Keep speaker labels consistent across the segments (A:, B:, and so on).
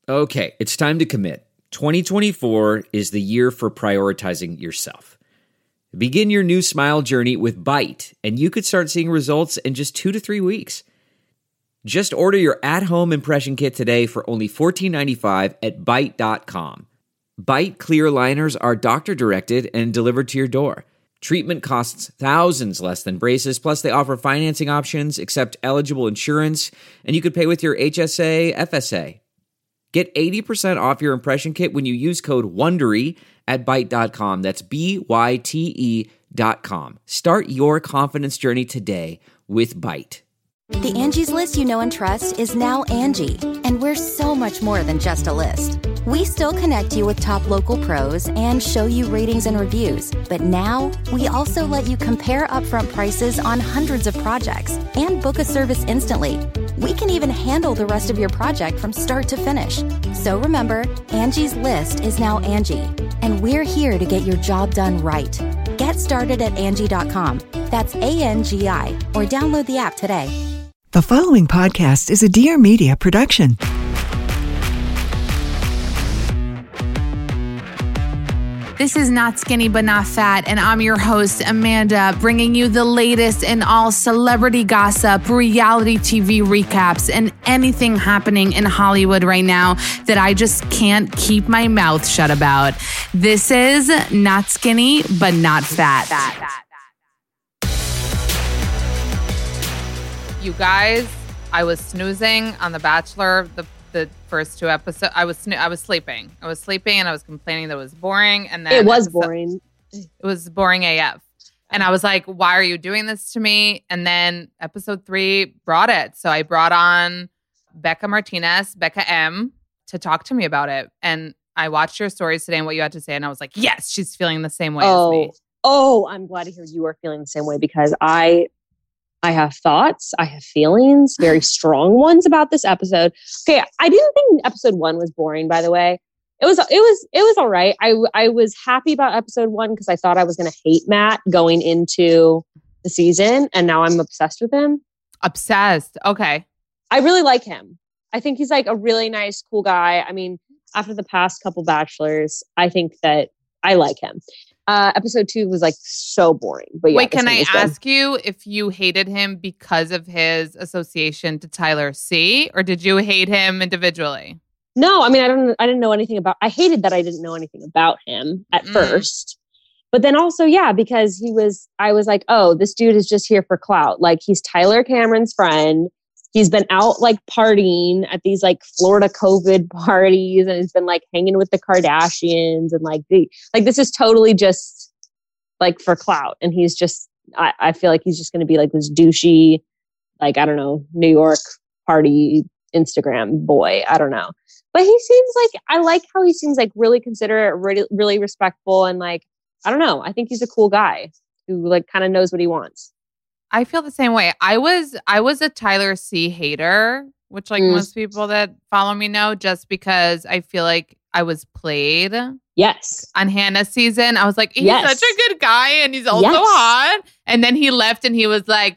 A: Okay, it's time to commit. 2024 is the year for prioritizing yourself. Begin your new smile journey with Byte, and you could start seeing results in just 2 to 3 weeks. Just order your at-home impression kit today for only $14.95 at Byte.com. Byte clear liners are doctor-directed and delivered to your door. Treatment costs thousands less than braces, plus they offer financing options, accept eligible insurance, and you could pay with your HSA, FSA. Get 80% off your impression kit when you use code WONDERY at Byte.com. That's BYTE.com. Start your confidence journey today with Byte.
B: The Angie's List you know and trust is now Angie, and we're so much more than just a list. We still connect you with top local pros and show you ratings and reviews, but now we also let you compare upfront prices on hundreds of projects and book a service instantly. We can even handle the rest of your project from start to finish. So remember, Angie's List is now Angie, and we're here to get your job done right. Get started at Angie.com. That's ANGI, or download the app today.
C: The following podcast is a Dear Media production.
D: This is Not Skinny But Not Fat, and I'm your host, Amanda, bringing you the latest in all celebrity gossip, reality TV recaps, and anything happening in Hollywood right now that I just can't keep my mouth shut about. This is Not Skinny But Not Fat. You guys, I was snoozing on The Bachelor, the first 2 episodes. I was sleeping. I was sleeping and I was complaining that it was boring. And then
E: it was boring.
D: It was boring AF. And I was like, why are you doing this to me? And then episode 3 brought it. So I brought on Becca Martinez, Becca M, to talk to me about it. And I watched your stories today and what you had to say. And I was like, yes, she's feeling the same way as me.
E: Oh, I'm glad to hear you are feeling the same way, because I have thoughts, I have feelings, very strong ones about this episode. Okay, I didn't think episode 1 was boring, by the way. It was all right. I was happy about episode 1 because I thought I was going to hate Matt going into the season, and now I'm obsessed with him.
D: Obsessed. Okay.
E: I really like him. I think he's like a really nice, cool guy. I mean, after the past couple Bachelors, I think that I like him. Episode 2 was like so boring. But yeah,
D: wait, can I ask you if you hated him because of his association to Tyler C, or did you hate him individually?
E: No, I mean, I didn't know anything about. I hated that I didn't know anything about him at first, but then also, yeah, because I was like, oh, this dude is just here for clout. Like, he's Tyler Cameron's friend. He's been out like partying at these like Florida COVID parties, and he's been like hanging with the Kardashians, and like this is totally just like for clout. And he's just, I feel like he's just going to be like this douchey, like, I don't know, New York party Instagram boy. I don't know, but he seems like, I like how he seems like really considerate, really, really respectful, and like, I don't know, I think he's a cool guy who like kind of knows what he wants.
D: I feel the same way. I was a Tyler C hater, which like most people that follow me know, just because I feel like I was played.
E: Yes.
D: On Hannah's season. I was like, he's such a good guy and he's also hot. And then he left and he was like,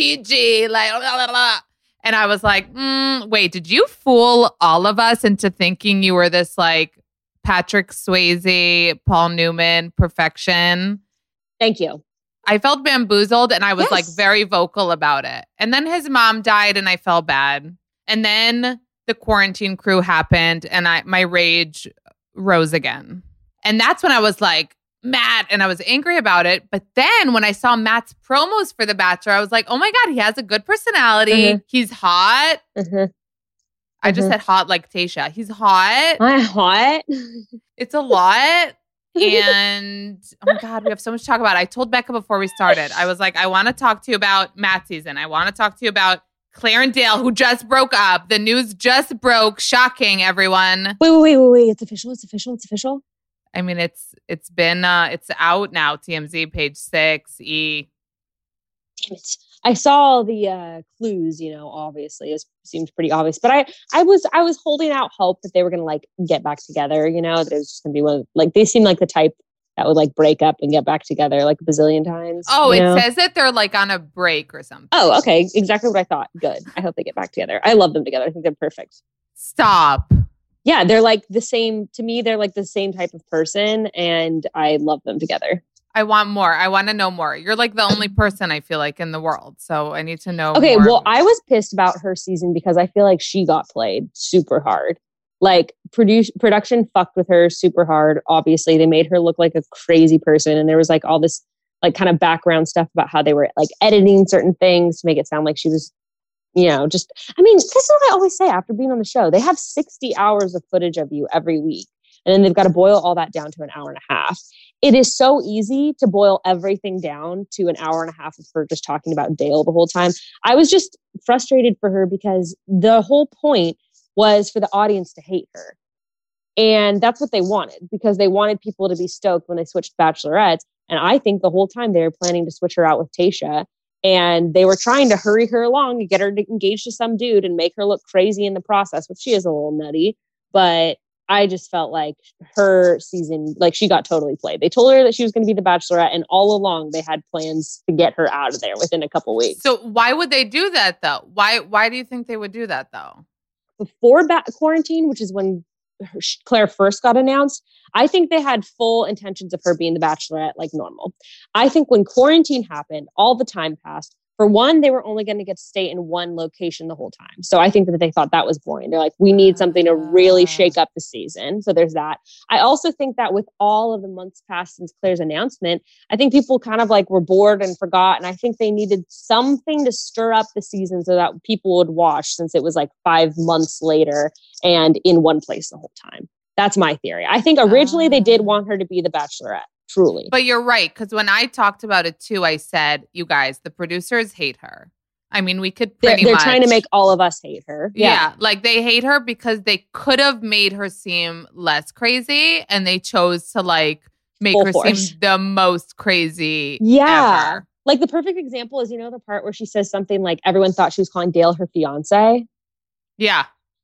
D: GG, like, blah, blah, blah. And I was like, wait, did you fool all of us into thinking you were this like Patrick Swayze, Paul Newman perfection?
E: Thank you.
D: I felt bamboozled, and I was like very vocal about it. And then his mom died and I felt bad. And then the quarantine crew happened and my rage rose again. And that's when I was like, Matt, and I was angry about it. But then when I saw Matt's promos for The Bachelor, I was like, oh my God, he has a good personality. He's hot. I just said hot like Tayshia. He's hot.
E: I'm hot.
D: It's a lot. And oh my God, we have so much to talk about. I told Becca before we started, I was like, I want to talk to you about Matt's season. I want to talk to you about Claire and Dale, who just broke up. The news just broke. Shocking, everyone.
E: Wait. It's official.
D: I mean, it's out now. TMZ, page 6, E.
E: Damn it. I saw the clues, you know, obviously it seemed pretty obvious, but I was holding out hope that they were going to like get back together, you know, that it was just going to be one, like they seem like the type that would like break up and get back together like a bazillion times.
D: Oh, it says that they're like on a break or something.
E: Oh, okay. Exactly what I thought. Good. I hope they get back together. I love them together. I think they're perfect.
D: Stop.
E: Yeah, they're like the same. To me, they're like the same type of person, and I love them together.
D: I want more. I want to know more. You're like the only person I feel like in the world. So I need to know
E: Okay,
D: more.
E: well, I was pissed about her season because I feel like she got played super hard. Like production fucked with her super hard. Obviously, they made her look like a crazy person. And there was like all this like kind of background stuff about how they were like editing certain things to make it sound like she was, just, I mean, this is what I always say after being on the show. They have 60 hours of footage of you every week. And then they've got to boil all that down to an hour and a half. It is so easy to boil everything down to an hour and a half of her just talking about Dale the whole time. I was just frustrated for her because the whole point was for the audience to hate her. And that's what they wanted because they wanted people to be stoked when they switched bachelorettes. And I think the whole time they were planning to switch her out with Tayshia. And they were trying to hurry her along and get her to engage to some dude and make her look crazy in the process, which she is a little nutty. But I just felt like her season, like she got totally played. They told her that she was going to be the Bachelorette, and all along they had plans to get her out of there within a couple weeks.
D: So why would they do that though? Why do you think they would do that though?
E: Before quarantine, which is when Claire first got announced, I think they had full intentions of her being the Bachelorette like normal. I think when quarantine happened, all the time passed. For one, they were only going to get to stay in one location the whole time. So I think that they thought that was boring. They're like, we need something to really shake up the season. So there's that. I also think that with all of the months passed since Claire's announcement, I think people kind of like were bored and forgot. And I think they needed something to stir up the season so that people would watch since it was like 5 months later and in one place the whole time. That's my theory. I think originally they did want her to be the Bachelorette. Truly.
D: But you're right. Because when I talked about it too, I said, you guys, the producers hate her. I mean, we could pretty much.
E: They're trying to make all of us hate her.
D: Yeah. Like they hate her because they could have made her seem less crazy and they chose to like make
E: Full
D: her
E: force.
D: seem the most crazy ever.
E: Like the perfect example is, the part where she says something like everyone thought she was calling Dale her fiance.
D: Yeah.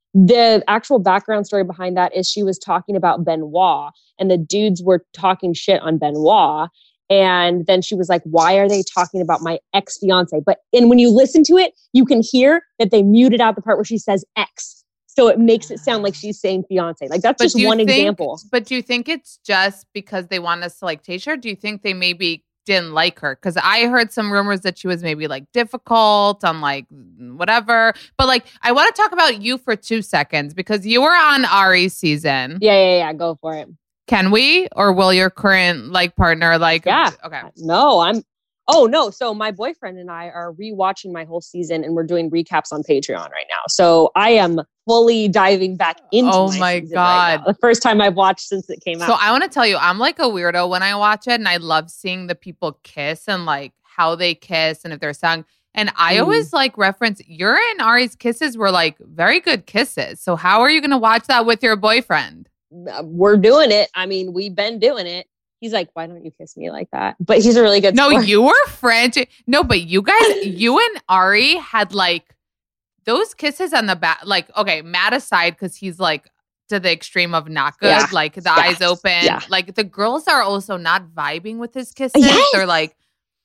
E: The actual background story behind that is she was talking about Benoit and the dudes were talking shit on Benoit. And then she was like, why are they talking about my ex-fiance? And when you listen to it, you can hear that they muted out the part where she says ex. So it makes it sound like she's saying fiance. Like that's just one example.
D: But do you think it's just because they want us to like Tayshia? Or do you think they maybe didn't like her? Because I heard some rumors that she was maybe like difficult on like whatever. But like, I want to talk about you for 2 seconds because you were on Ari's season.
E: Yeah. Go for it.
D: Can we? Or will your current like partner like?
E: Yeah.
D: Okay.
E: No, Oh, no. So my boyfriend and I are rewatching my whole season and we're doing recaps on Patreon right now. So I am fully diving back into my season
D: God.
E: Right now. The first time I've watched since it came out.
D: So I want to tell you, I'm like a weirdo when I watch it and I love seeing the people kiss and like how they kiss and if they're sung. And I always like reference your and Ari's kisses were like very good kisses. So how are you going to watch that with your boyfriend?
E: We're doing it. I mean, we've been doing it. He's like, why don't you kiss me like that? But he's a really good sport.
D: You were frantic. No, but you guys, you and Ari had like those kisses on the back. Like, okay, Matt aside, because he's like to the extreme of not good.
E: Yeah.
D: Like the eyes open.
E: Yeah.
D: Like the girls are also not vibing with his kisses.
E: Yes.
D: They're like,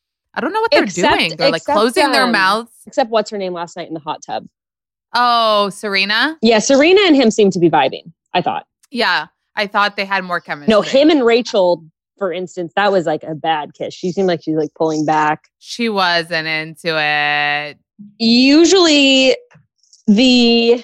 D: I don't know what they're doing. They're like closing their mouths.
E: Except what's her name last night in the hot tub?
D: Oh, Serena?
E: Yeah, Serena and him seem to be vibing, I thought.
D: Yeah. I thought they had more chemistry.
E: No, him and Rachel, for instance, that was like a bad kiss. She seemed like she's like pulling back.
D: She wasn't into it.
E: Usually they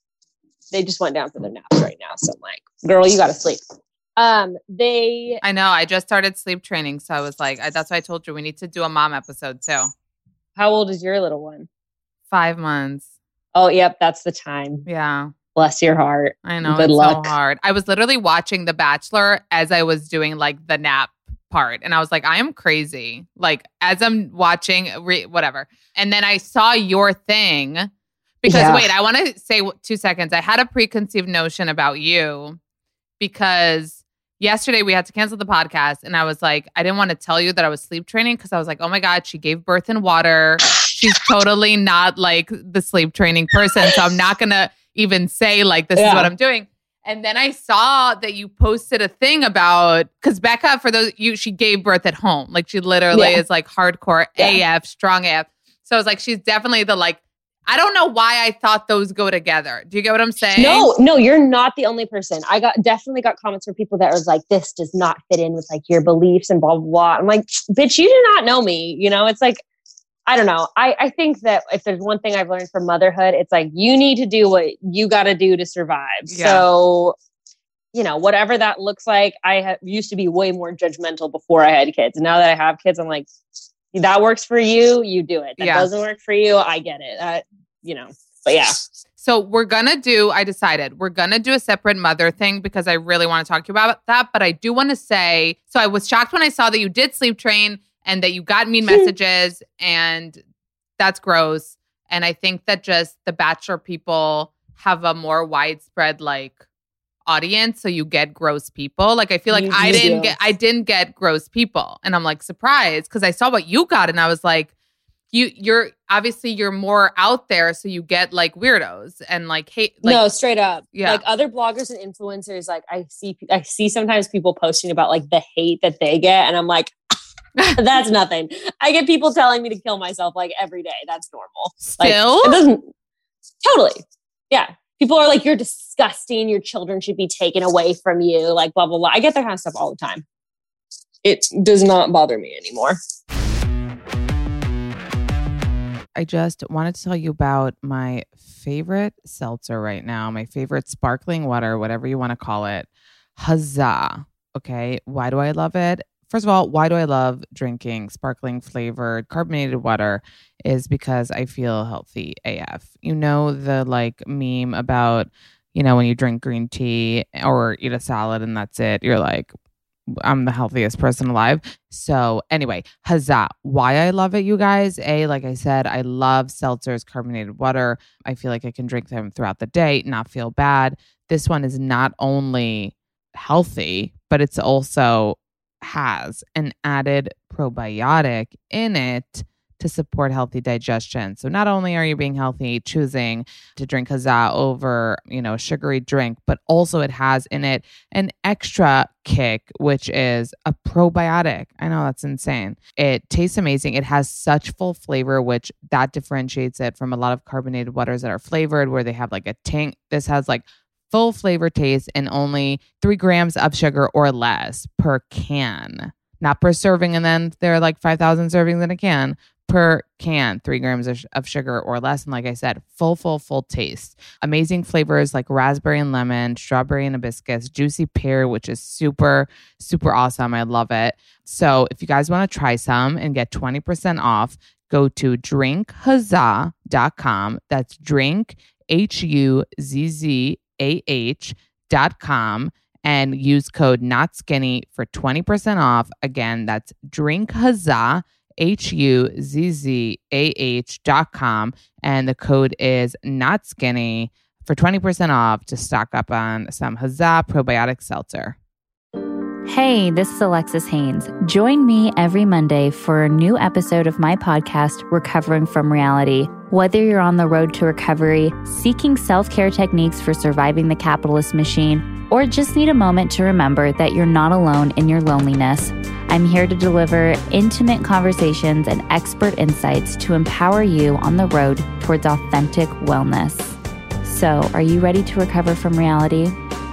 E: just went down for their naps right now. So I'm like, girl, you got to sleep.
D: I know. I just started sleep training. So I was like, that's why I told you we need to do a mom episode too.
E: How old is your little one?
D: 5 months.
E: Oh, yep. That's the time.
D: Yeah.
E: Bless your heart.
D: I know.
E: Good
D: it's
E: luck.
D: so hard. I was literally watching The Bachelor as I was doing like the nap part. And I was like, I am crazy. Like as I'm watching whatever. And then I saw your thing because wait, I want to say 2 seconds. I had a preconceived notion about you because yesterday we had to cancel the podcast. And I was like, I didn't want to tell you that I was sleep training because I was like, oh my God, she gave birth in water. She's totally not like the sleep training person. So I'm not going to even say like, this is what I'm doing. And then I saw that you posted a thing about, because Becca, for those, she gave birth at home. Like she literally is like hardcore AF, strong AF. So I was like, she's definitely the like, I don't know why I thought those go together. Do you get what I'm saying?
E: No, you're not the only person. I definitely got comments from people that was like, this does not fit in with like your beliefs and blah, blah, blah. I'm like, bitch, you do not know me. You know, it's like, I don't know. I think that if there's one thing I've learned from motherhood, it's like, you need to do what you got to do to survive. Yeah. So, you know, whatever that looks like, I used to be way more judgmental before I had kids. And now that I have kids, I'm like, that works for you, you do it. That doesn't work for you, I get it. You know, but yeah.
D: So I decided we're going to do a separate mother thing because I really want to talk to you about that. But I do want to say, so I was shocked when I saw that you did sleep train and that you got mean messages, and that's gross. And I think that just the Bachelor people have a more widespread like audience, so you get gross people. Like I feel like I didn't get gross people, and I'm like surprised because I saw what you got, and I was like, you're obviously you're more out there, so you get like weirdos and like hate. Like,
E: no, straight up,
D: yeah.
E: Like other bloggers and influencers, like I see sometimes people posting about like the hate that they get, and I'm like, that's nothing. I get people telling me to kill myself like every day. That's normal.
D: Still,
E: like, it doesn't totally, yeah. People are like, you're disgusting. Your children should be taken away from you. Like, blah, blah, blah. I get that kind of stuff all the time. It does not bother me anymore.
D: I just wanted to tell you about my favorite seltzer right now, my favorite sparkling water, whatever you want to call it. Huzzah. Okay. Why do I love it? First of all, why do I love drinking sparkling flavored carbonated water is because I feel healthy AF. You know, the like meme about, you know, when you drink green tea or eat a salad and that's it, you're like, I'm the healthiest person alive. So anyway, huzzah. Why I love it, you guys. Like I said, I love seltzers, carbonated water. I feel like I can drink them throughout the day, not feel bad. This one is not only healthy, but it's also has an added probiotic in it to support healthy digestion. So not only are you being healthy, choosing to drink Huzzah over, you know, a sugary drink, but also it has in it an extra kick, which is a probiotic. I know that's insane. It tastes amazing. It has such full flavor, which that differentiates it from a lot of carbonated waters that are flavored where they have like a tang. This has like full flavor taste and only 3 grams of sugar or less per can. Not per serving, and then there are like 5,000 servings in a can. Per can, 3 grams of sugar or less. And like I said, full taste. Amazing flavors like raspberry and lemon, strawberry and hibiscus, juicy pear, which is super, super awesome. I love it. So if you guys want to try some and get 20% off, go to drinkhuzzah.com. That's drink, HUZZAH.com, and use code NOTSKINNY for 20% off. Again, that's drinkhuzzah, HUZZAH.com, and the code is NOTSKINNY for 20% off to stock up on some Huzzah probiotic seltzer.
F: Hey, this is Alexis Haynes. Join me every Monday for a new episode of my podcast, Recovering from Reality. Whether you're on the road to recovery, seeking self-care techniques for surviving the capitalist machine, or just need a moment to remember that you're not alone in your loneliness, I'm here to deliver intimate conversations and expert insights to empower you on the road towards authentic wellness. So, are you ready to recover from reality?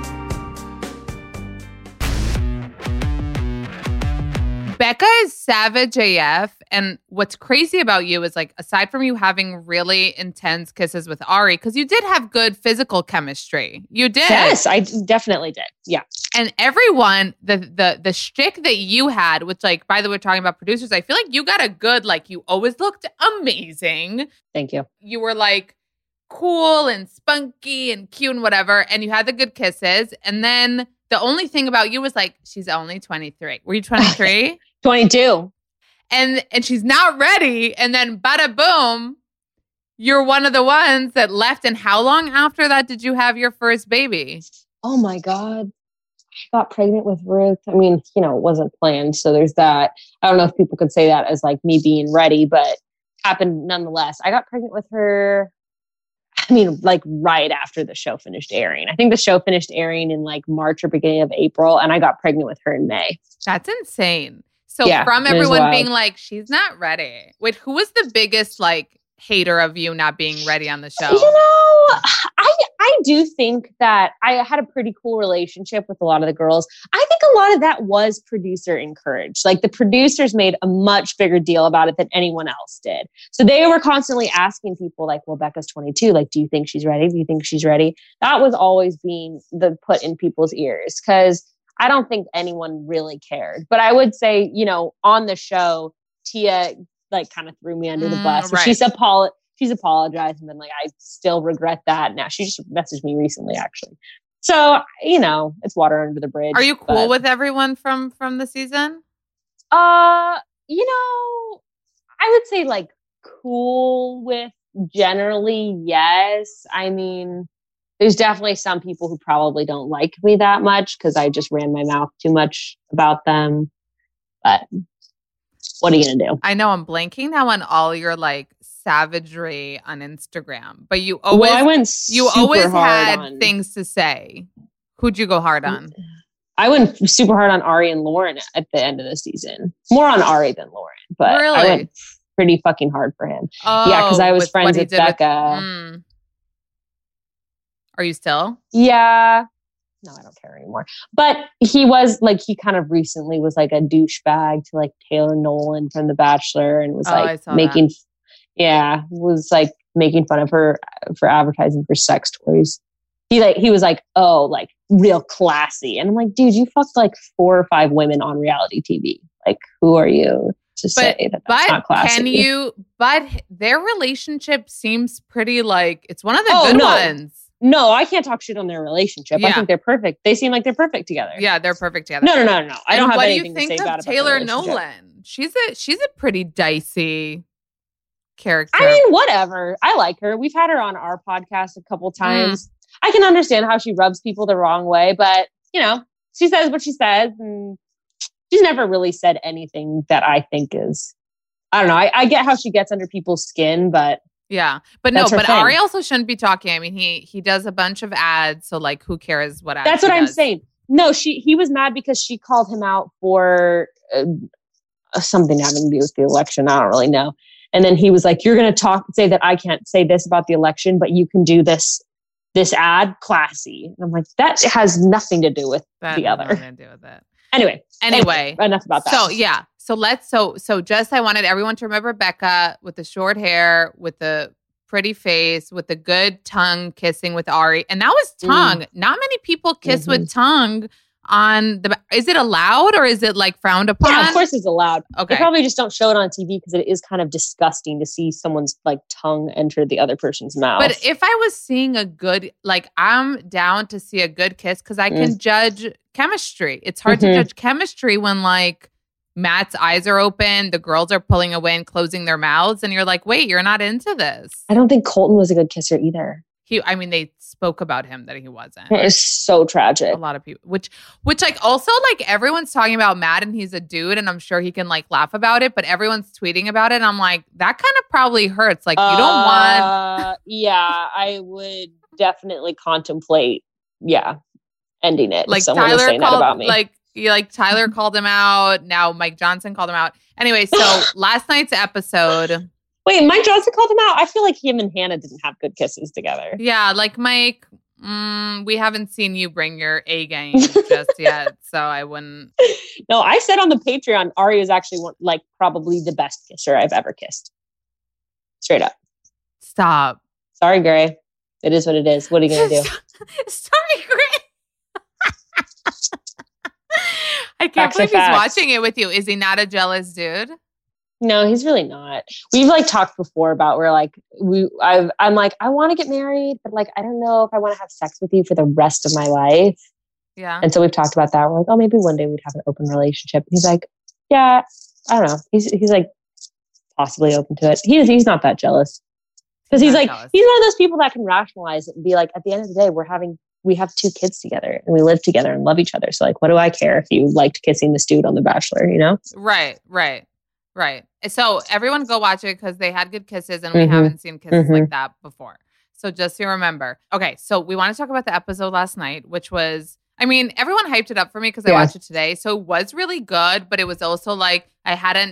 D: Becca is savage AF, and what's crazy about you is like, aside from you having really intense kisses with Ari, because you did have good physical chemistry. You did.
E: Yes, I definitely did. Yeah.
D: And everyone, the shtick that you had, which like, by the way, talking about producers, I feel like you got a good, like you always looked amazing.
E: Thank you.
D: You were like cool and spunky and cute and whatever, and you had the good kisses. And then the only thing about you was like, she's only 23. Were you 23?
E: 22.
D: And she's not ready. And then bada boom, you're one of the ones that left. And how long after that did you have your first baby?
E: Oh my God. I got pregnant with Ruth. I mean, you know, it wasn't planned. So there's that. I don't know if people could say that as like me being ready, but happened nonetheless. I got pregnant with her. I mean, like right after the show finished airing. I think the show finished airing in like March or beginning of April, and I got pregnant with her in May.
D: That's insane. So yeah, from everyone being like, she's not ready. Wait, who was the biggest like hater of you not being ready on the show.
E: You know, I do think that I had a pretty cool relationship with a lot of the girls. I think a lot of that was producer encouraged. Like the producers made a much bigger deal about it than anyone else did. So they were constantly asking people like, well, Becca's 22. Like, do you think she's ready? Do you think she's ready? That was always being put in people's ears because I don't think anyone really cared. But I would say, you know, on the show, Tia like kind of threw me under the bus. So
D: Right.
E: she's apologized and been like, I still regret that. Now she just messaged me recently, actually. So, you know, it's water under the bridge.
D: Are you cool with everyone from the season?
E: You know, I would say like cool with generally, yes. I mean, there's definitely some people who probably don't like me that much because I just ran my mouth too much about them. But what are you going to do?
D: I know I'm blanking now on all your like savagery on Instagram, but you always had things to say. Who'd you go hard on?
E: I went super hard on Ari and Lauren at the end of the season. More on Ari than Lauren, but
D: Really?
E: I went pretty fucking hard for him.
D: Oh,
E: Yeah, because I was
D: with
E: friends
D: what he
E: with
D: did
E: Becca.
D: Are you still?
E: Yeah. No, I don't care anymore. But he was like, he kind of recently was like a douchebag to like Taylor Nolan from The Bachelor and was like making, was like making fun of her for advertising for sex toys. He was like, oh, like real classy. And I'm like, dude, you fucked like 4 or 5 women on reality TV. Like, who are you to say that's not classy?
D: But their relationship seems pretty like, it's one of the good ones.
E: No, I can't talk shit on their relationship. Yeah. I think they're perfect. They seem like they're perfect together.
D: Yeah, they're perfect together.
E: No. I don't have anything to say about it.
D: What do you think of Taylor Nolan? She's a pretty dicey character.
E: I mean, whatever. I like her. We've had her on our podcast a couple times. I can understand how she rubs people the wrong way, but you know, she says what she says, and she's never really said anything that I think is. I don't know. I get how she gets under people's skin, but.
D: Yeah, but Ari also shouldn't be talking. I mean, he does a bunch of ads, so like, who cares what ads?
E: That's what I'm saying. No, he was mad because she called him out for something having to do with the election. I don't really know. And then he was like, "You're going to say that I can't say this about the election, but you can do this ad, classy." And I'm like, that has nothing to do with the other.
D: Nothing to do with it.
E: Anyway, enough about that.
D: So yeah. So just I wanted everyone to remember Becca with the short hair, with the pretty face, with the good tongue kissing with Ari. And that was tongue. Not many people kiss with tongue on the. Is it allowed or is it like frowned upon?
E: Yeah, of course it's allowed.
D: Okay.
E: They probably just don't show it on TV because it is kind of disgusting to see someone's like tongue enter the other person's mouth.
D: But if I was seeing a good, like I'm down to see a good kiss because I can judge chemistry. It's hard to judge chemistry when like Matt's eyes are open, the girls are pulling away and closing their mouths, and you're like, wait, you're not into this.
E: I don't think Colton was a good kisser either.
D: They spoke about him that he wasn't.
E: It was so tragic.
D: A lot of people, which like also like everyone's talking about Matt and he's a dude, and I'm sure he can like laugh about it, but everyone's tweeting about it. And I'm like, that kind of probably hurts. Like you don't want.
E: Yeah, I would definitely contemplate. Yeah, ending it.
D: Like
E: if someone was saying that about me.
D: Like Tyler called him out. Now Mike Johnson called him out. Anyway, so last night's episode.
E: Wait, Mike Johnson called him out? I feel like him and Hannah didn't have good kisses together.
D: Yeah, like Mike, we haven't seen you bring your A game just yet, so I wouldn't.
E: No, I said on the Patreon, Ari is actually probably the best kisser I've ever kissed. Straight up.
D: Stop.
E: Sorry, Gray. It is what it is. What are you going to do?
D: Sorry, Gray. I can't believe he's watching it with you. Is he not a jealous dude?
E: No, he's really not. We've like talked before about where like I'm like, I want to get married, but like I don't know if I want to have sex with you for the rest of my life.
D: Yeah.
E: And so we've talked about that. We're like, oh, maybe one day we'd have an open relationship. And he's like, yeah, I don't know. He's like possibly open to it. He's not that jealous. Because he's like, jealous. He's one of those people that can rationalize it and be like, at the end of the day, we have 2 kids together and we live together and love each other. So like, what do I care if you liked kissing this dude on The Bachelor, you know?
D: Right. So everyone go watch it because they had good kisses and we haven't seen kisses like that before. So just so you remember. Okay, so we want to talk about the episode last night, which was, I mean, everyone hyped it up for me because I watched it today. So it was really good, but it was also like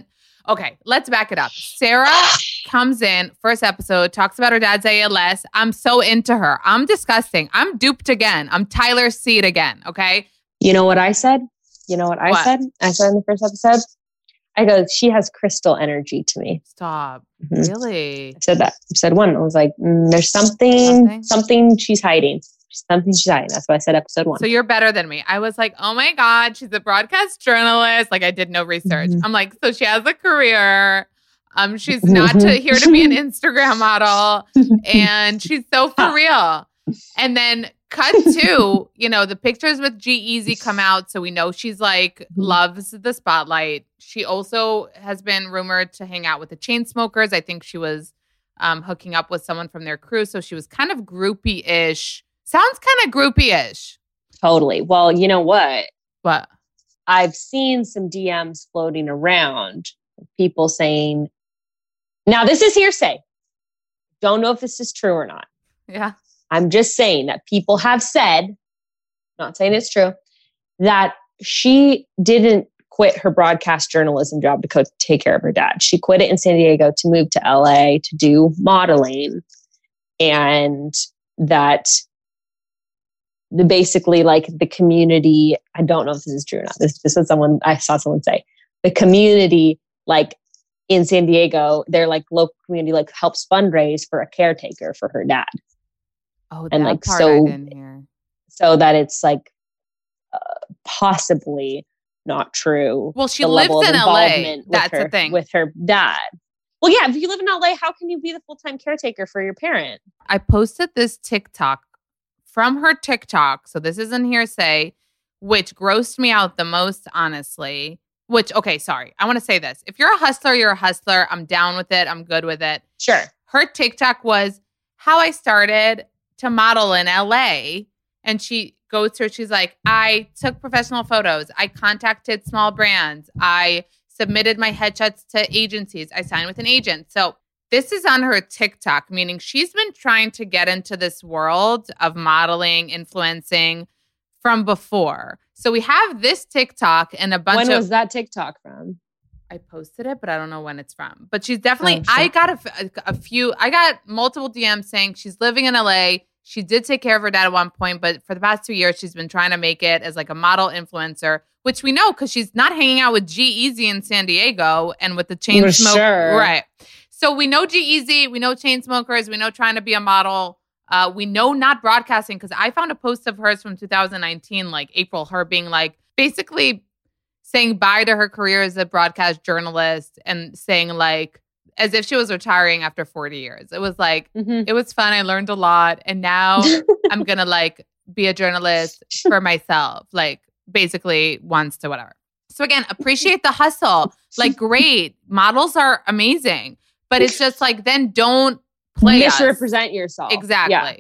D: Okay, let's back it up. Sarah comes in, first episode, talks about her dad's ALS. I'm so into her. I'm disgusting. I'm duped again. I'm Tyler Seed again, okay?
E: You know what I said? I said in the first episode? I go, she has crystal energy to me.
D: Stop.
E: Mm-hmm.
D: Really?
E: I said that. I said one. I was like, there's something she's hiding. Something she's hiding. That's why I said episode 1.
D: So you're better than me. I was like, oh my God, she's a broadcast journalist. Like I did no research.
E: Mm-hmm.
D: I'm like, so she has a career. She's not here to be an Instagram model. And she's so for real. And then cut to, the pictures with G-Eazy come out. So we know she's like, loves the spotlight. She also has been rumored to hang out with the Chainsmokers. I think she was hooking up with someone from their crew. So she was kind of groupie-ish. Sounds kind of groupie-ish.
E: Totally. Well, you know what?
D: What?
E: I've seen some DMs floating around, people saying, now this is hearsay. Don't know if this is true or not.
D: Yeah.
E: I'm just saying that people have said, not saying it's true, that she didn't quit her broadcast journalism job to go take care of her dad. She quit it in San Diego to move to LA to do modeling. And that basically like the community, I don't know if this is true or not. This is I saw someone say, the community like in San Diego, their like local community like helps fundraise for a caretaker for her dad.
D: Oh,
E: and
D: that
E: like
D: part
E: so,
D: I didn't hear.
E: So that it's like possibly not true.
D: Well, she lives in LA. That's the thing
E: with her dad. Well, yeah, if you live in LA, how can you be the full-time caretaker for your parent?
D: I posted this TikTok from her TikTok. So this isn't hearsay, which grossed me out the most, honestly. Okay, sorry. I want to say this. If you're a hustler, you're a hustler. I'm down with it. I'm good with it.
E: Sure.
D: Her TikTok was how I started to model in LA. And she goes through, she's like, I took professional photos. I contacted small brands. I submitted my headshots to agencies. I signed with an agent. So this is on her TikTok, meaning she's been trying to get into this world of modeling, influencing from before. So we have this TikTok and a bunch of...
E: When was that TikTok from?
D: I posted it, but I don't know when it's from. But she's definitely... I got I got multiple DMs saying she's living in LA. She did take care of her dad at one point, but for the past 2 years, she's been trying to make it as like a model influencer, which we know because she's not hanging out with G-Eazy in San Diego and with the Chainsmokers.
E: Sure.
D: Right. So we know G-Eazy, we know Chainsmokers, we know trying to be a model. We know not broadcasting because I found a post of hers from 2019, like April, her being like basically saying bye to her career as a broadcast journalist and saying like, as if she was retiring after 40 years. It was like, It was fun. I learned a lot. And now I'm going to like be a journalist for myself, like basically wants to whatever. So again, appreciate the hustle. Like great. Models are amazing. But it's just like, then don't play
E: misrepresent yourself.
D: Exactly.
E: Yeah.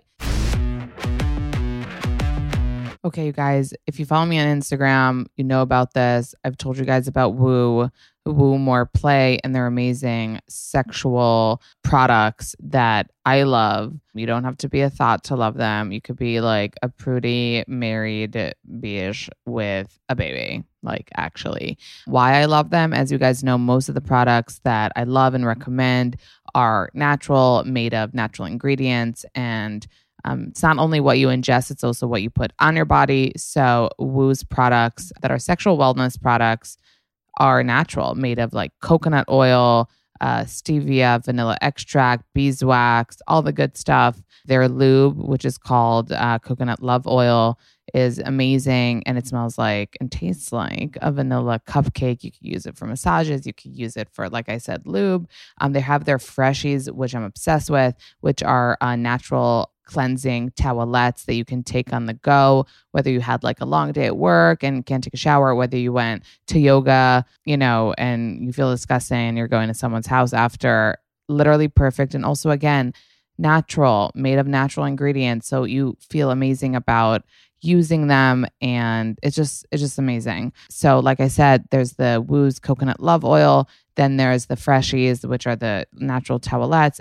D: Okay, you guys, if you follow me on Instagram, you know about this. I've told you guys about Woo More Play, and their amazing sexual products that I love. You don't have to be a thought to love them. You could be like a prudy married bitch with a baby, like actually. Why I love them, as you guys know, most of the products that I love and recommend are natural, made of natural ingredients, and it's not only what you ingest, it's also what you put on your body. So Woo's products that are sexual wellness products are natural, made of like coconut oil, stevia, vanilla extract, beeswax, all the good stuff. Their lube, which is called coconut love oil, is amazing. And it smells like and tastes like a vanilla cupcake. You could use it for massages. You could use it for, like I said, lube. They have their Freshies, which I'm obsessed with, which are natural cleansing towelettes that you can take on the go, whether you had like a long day at work and can't take a shower, whether you went to yoga, and you feel disgusting and you're going to someone's house after. Literally perfect. And also, again, natural, made of natural ingredients. So you feel amazing about using them, and it's just amazing. So like I said, there's the Woo's coconut love oil, then there's the Freshies, which are the natural towelettes, and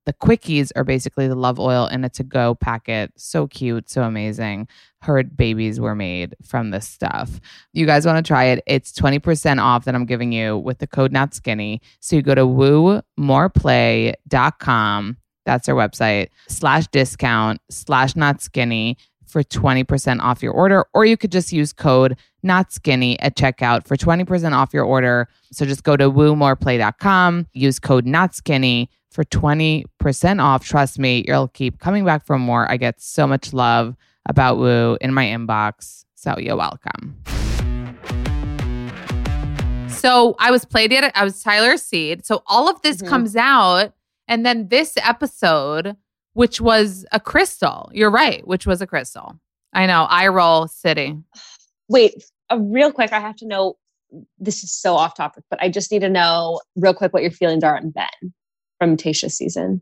D: The quickies are basically the Love oil in a to-go packet. So cute, so amazing. Heard babies were made from this stuff. You guys want to try it? It's 20% off that I'm giving you with the code NOTSKINNY. So you go to woomoreplay.com. That's their website, /discount/NotSkinny for 20% off your order. Or you could just use code NOTSKINNY at checkout for 20% off your order. So just go to woomoreplay.com, use code NOTSKINNY for 20% off. Trust me, you'll keep coming back for more. I get so much love about Woo in my inbox. So you're welcome. So I was Tyler Seed. So all of this comes out. And then this episode, which was a crystal. You're right, which was a crystal. I know. Eye roll city.
E: Wait, real quick. I have to know, this is so off topic, but I just need to know real quick what your feelings are on Ben from Tayshia's season.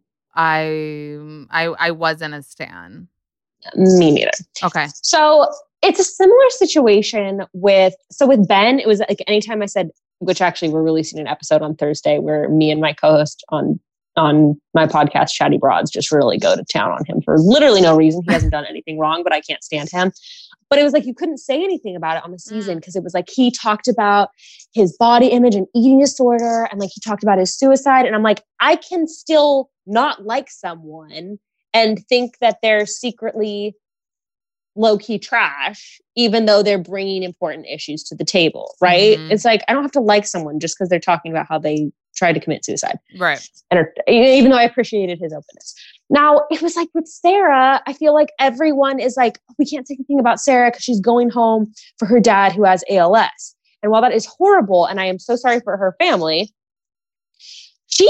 D: I wasn't a stan.
E: Me neither.
D: Okay.
E: So it's a similar situation with Ben. It was like anytime I said, which actually we're releasing an episode on Thursday where me and my co-host on my podcast, Chatty Broads, just really go to town on him for literally no reason. He hasn't done anything wrong, but I can't stand him. But it was like, you couldn't say anything about it on the season because it was like, he talked about his body image and eating disorder. And like, he talked about his suicide. And I'm like, I can still not like someone and think that they're secretly low-key trash, even though they're bringing important issues to the table. Right. Mm-hmm. It's like, I don't have to like someone just because they're talking about how they tried to commit suicide.
D: Right.
E: And even though I appreciated his openness. Now, it was like with Sarah, I feel like everyone is like, we can't say anything about Sarah because she's going home for her dad who has ALS. And while that is horrible, and I am so sorry for her family, she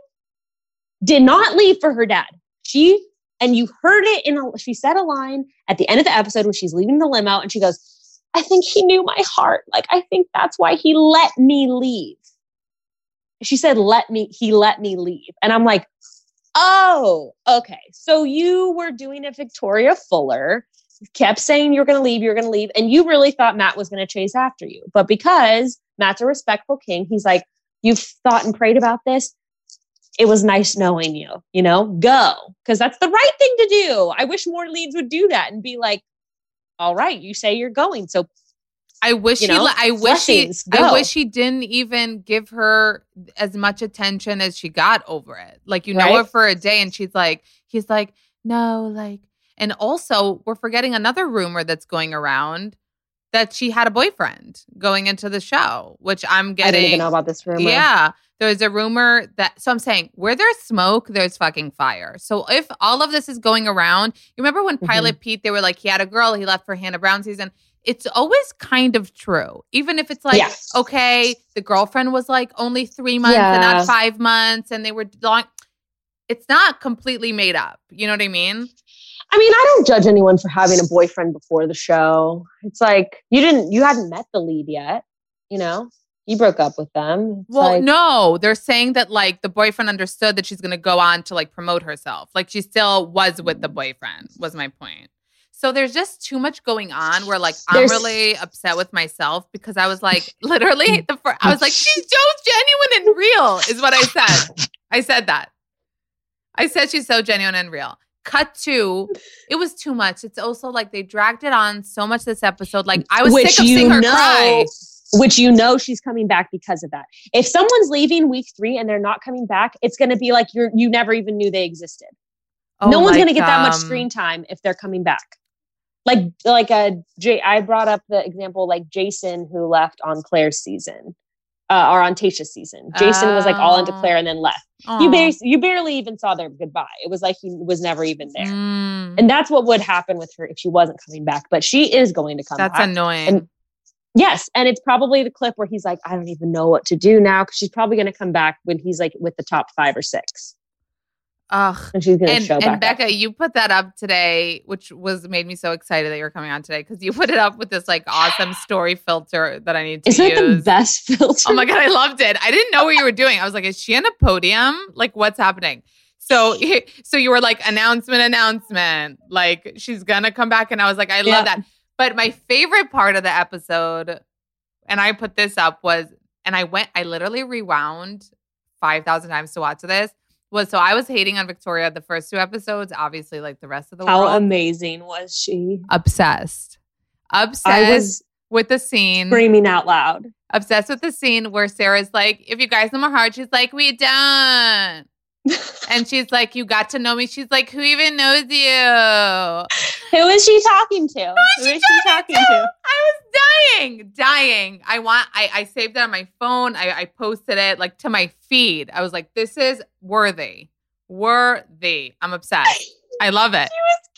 E: did not leave for her dad. And you heard it she said a line at the end of the episode when she's leaving the limo and she goes, I think he knew my heart. Like, I think that's why he let me leave. She said, he let me leave. And I'm like, oh, okay. So you were doing a Victoria Fuller, kept saying you're going to leave. And you really thought Matt was going to chase after you. But because Matt's a respectful king, he's like, you've thought and prayed about this. It was nice knowing you, go. Because that's the right thing to do. I wish more leads would do that and be like, all right, you say you're going. So
D: I wish he didn't even give her as much attention as she got over it. Like, know her for a day and he's like, no, like, and also we're forgetting another rumor that's going around that she had a boyfriend going into the show, which I'm getting. I
E: didn't even know about this rumor.
D: Yeah. There's a rumor so I'm saying where there's smoke, there's fucking fire. So if all of this is going around, you remember when Pilot Pete, they were like, he had a girl, he left for Hannah Brown season. It's always kind of true. Even if it's like, okay, the girlfriend was like only 3 months and not 5 months and they were long. It's not completely made up. You know what I mean?
E: I mean, I don't judge anyone for having a boyfriend before the show. It's like, you hadn't met the lead yet, You broke up with them.
D: No, they're saying that like the boyfriend understood that she's going to go on to like promote herself. Like she still was with the boyfriend was my point. So there's just too much going on where like I'm really upset with myself because I was like, literally, I was like, she's so genuine and real is what I said. I said that. I said she's so genuine and real. Cut to, it was too much. It's also like they dragged it on so much this episode. Like I was sick of seeing her cry.
E: Which she's coming back because of that. If someone's leaving week 3 and they're not coming back, it's going to be like you never even knew they existed. No one's going to get that much screen time if they're coming back. I brought up the example like Jason who left on Claire's season or on Tayshia's season. Jason was like all into Claire and then left. You barely even saw their goodbye. It was like he was never even there. And that's what would happen with her if she wasn't coming back. But she is going to come back.
D: That's annoying.
E: And yes. And it's probably the clip where he's like, I don't even know what to do now. Because she's probably going to come back when he's like with the top 5 or 6.
D: Ugh.
E: And she's going to show back
D: And Becca,
E: up.
D: you put that up today, which made me so excited that you were coming on today. Because you put it up with this like awesome story filter that I need to use.
E: Isn't it the best filter?
D: Oh my God, I loved it. I didn't know what you were doing. I was like, is she on a podium? Like what's happening? So you were like, announcement. Like she's going to come back. And I was like, I love that. But my favorite part of the episode, and I put this up, I literally rewound 5,000 times to watch this, So I was hating on Victoria the first 2 episodes, obviously like the rest of the
E: How
D: world.
E: amazing was she?
D: Obsessed
E: I was
D: with the scene.
E: screaming out loud.
D: Obsessed with the scene where Sarah's like, if you guys know my heart, she's like, we don't. And she's like, you got to know me. She's like, who even knows you?
E: Who is she talking to? Who is she talking to?
D: I was dying. I saved it on my phone. I posted it like to my feed. I was like, this is worthy. I'm obsessed. I love it.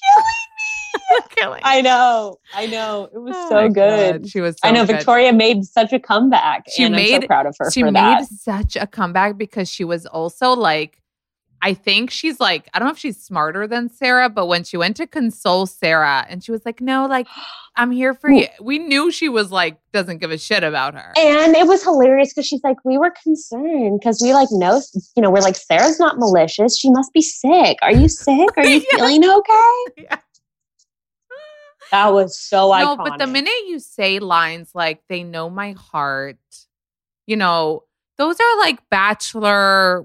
E: She was killing me. I know. It was so good.
D: God. She was so
E: I know
D: good.
E: Victoria made such a comeback. I'm so proud of her
D: She
E: for
D: made
E: that.
D: such a comeback because she was also like, I think she's like, I don't know if she's smarter than Sarah, but when she went to console Sarah and she was like, no, like, I'm here for you. We knew she was like, doesn't give a shit about her.
E: And it was hilarious because she's like, we were concerned because we like know, we're like, Sarah's not malicious. She must be sick. Are you sick? Are you feeling okay?
D: Yeah.
E: That was so iconic.
D: No, but the minute you say lines like, they know my heart, those are like Bachelor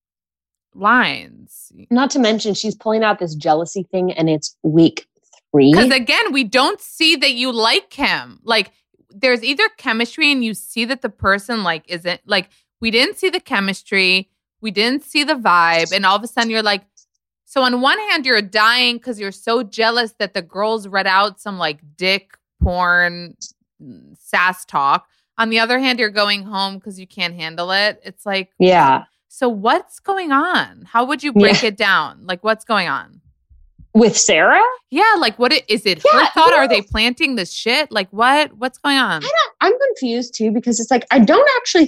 D: lines.
E: Not to mention she's pulling out this jealousy thing and it's week 3.
D: Because again, we don't see that you like him. Like there's either chemistry and you see that the person like isn't like, we didn't see the chemistry. We didn't see the vibe. And all of a sudden you're like, so on one hand, you're dying because you're so jealous that the girls read out some like dick porn sass talk. On the other hand, you're going home because you can't handle it. It's like,
E: yeah.
D: So what's going on? How would you break it down? Like, what's going on?
E: With Sarah?
D: Yeah, like is it her thought? Are they planting this shit? Like what's going on?
E: I'm confused too because it's like, I don't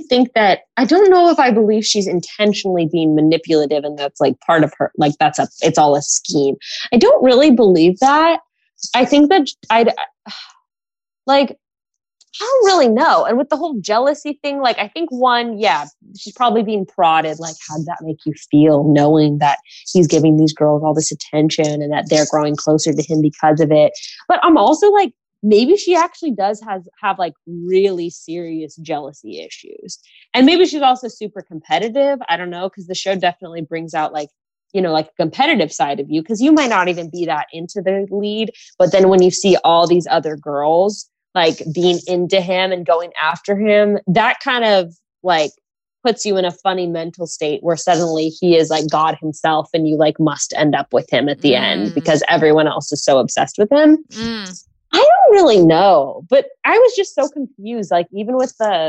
E: know if I believe she's intentionally being manipulative and that's like part of her, like it's all a scheme. I don't really believe that. I think that I don't really know. And with the whole jealousy thing, like, I think she's probably being prodded. Like, how'd that make you feel knowing that he's giving these girls all this attention and that they're growing closer to him because of it? But I'm also like, maybe she actually does have like really serious jealousy issues. And maybe she's also super competitive. I don't know. Cause the show definitely brings out like, like a competitive side of you. Cause you might not even be that into the lead. But then when you see all these other girls like being into him and going after him, that kind of like puts you in a funny mental state where suddenly he is like God himself and you like must end up with him at the end because everyone else is so obsessed with him. I don't really know, but I was just so confused. Like even with the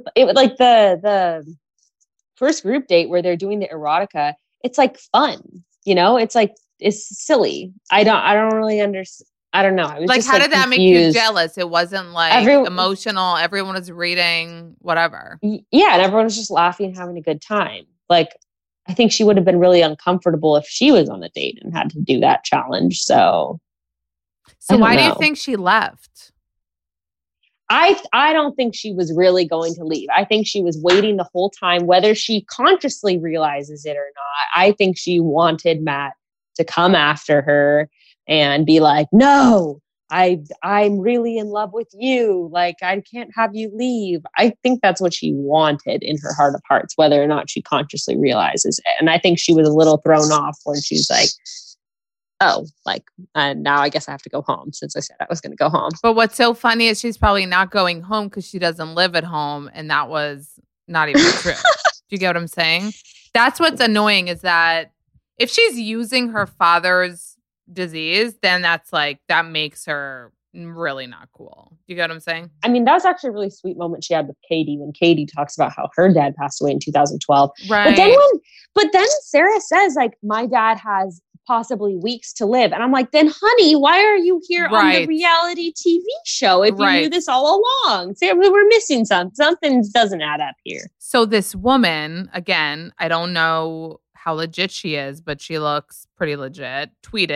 E: first group date where they're doing the erotica, it's like fun, it's like, it's silly. I don't really understand. I don't know. I was
D: like,
E: just,
D: how did that
E: confused.
D: make you jealous? It wasn't like emotional. Everyone was reading whatever.
E: Yeah. And everyone was just laughing and having a good time. Like, I think she would have been really uncomfortable if she was on a date and had to do that challenge. So
D: why do you think she left?
E: I don't think she was really going to leave. I think she was waiting the whole time, whether she consciously realizes it or not. I think she wanted Matt to come after her and be like, no, I'm really in love with you. Like, I can't have you leave. I think that's what she wanted in her heart of hearts, whether or not she consciously realizes it. And I think she was a little thrown off when she's like, oh, like, now I guess I have to go home since I said I was going to go home.
D: But what's so funny is she's probably not going home because she doesn't live at home. And that was not even true. Do you get what I'm saying? That's what's annoying is that if she's using her father's disease, then that's like, that makes her really not cool. You get what I'm saying?
E: I mean, that was actually a really sweet moment she had with Katie when Katie talks about how her dad passed away in 2012.
D: Right.
E: But then Sarah says like, my dad has possibly weeks to live. And I'm like, then honey, why are you here on the reality TV show if you knew this all along? Sarah, we're missing something. Something doesn't add up here.
D: So this woman, again, I don't know how legit she is, but she looks pretty legit,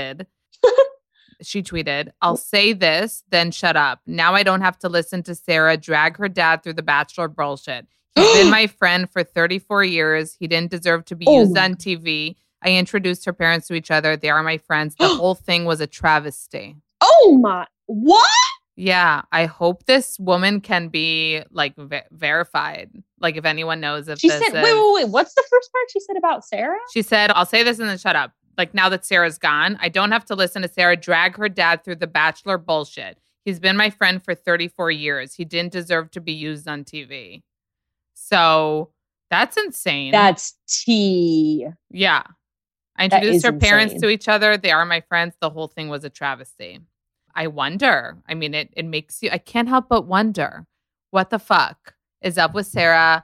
D: She tweeted, I'll say this, then shut up. Now I don't have to listen to Sarah drag her dad through the Bachelor bullshit. He's been my friend for 34 years. He didn't deserve to be used on TV. I introduced her parents to each other. They are my friends. The whole thing was a travesty.
E: Oh my, what?
D: Yeah, I hope this woman can be like verified. Like if anyone knows if
E: She
D: this
E: said,
D: is...
E: wait. What's the first part she said about Sarah?
D: She said, I'll say this and then shut up. Like now that Sarah's gone, I don't have to listen to Sarah drag her dad through the Bachelor bullshit. He's been my friend for 34 years. He didn't deserve to be used on TV. So that's insane.
E: That's tea.
D: Yeah. I introduced her parents
E: insane.
D: to each other. They are my friends. The whole thing was a travesty. I wonder. I mean, it makes you, I can't help but wonder what the fuck is up with Sarah.